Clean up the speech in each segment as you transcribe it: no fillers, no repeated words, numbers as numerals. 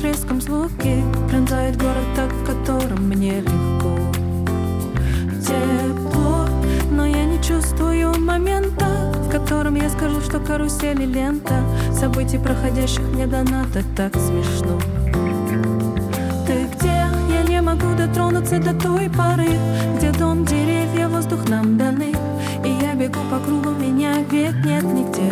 резком звуке пронзает город, так в котором мне легко. Тепло, но я не чувствую момента, в котором я скажу, что карусель и лента событий, проходящих мне донато, так смешно. Ты где? Я не могу дотронуться до той поры, где дом, деревья, воздух нам даны, и я бегу по кругу, меня ведь нет нигде.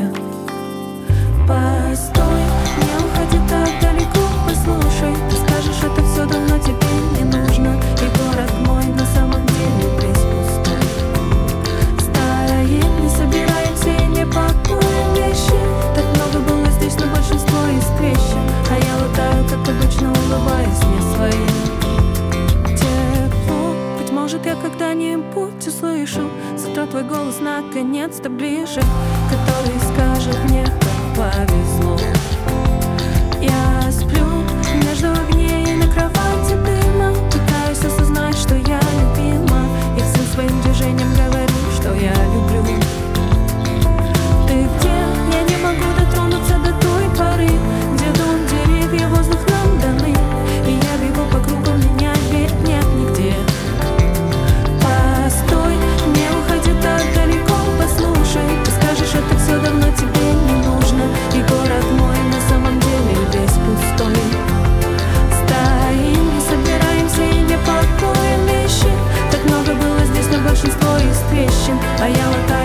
Постой, не уходи так далеко, послушай. Ты скажешь, это все давно тебе не нужно, и город мой на самом деле весь пустой. Стоим, не собираемся и не пакуем вещи. Так много было здесь, но большинство из трещин, а я летаю, как обычно, улыбаясь мне своим. Тепло, быть может, я когда-нибудь услышу завтра твой голос наконец-то ближе, который скажет мне, повезло. Я сплю между огней и на кровати дыма, пытаюсь осознать, что я любима, и всем своим движением говорю, что я люблю. Ты где? Я не могу дотронуться до той поры, где дом, деревья, воздух нам даны, и я бегу по кругу, меня ведь нет нигде. Постой, не уходи так далеко, послушай. Ты скажешь, это все давно тебе не нужно, и город мой на самом деле весь пустой. Стоим, не собираемся и не пакуем вещи. Так много было здесь, но большинство из трещин, а я латаю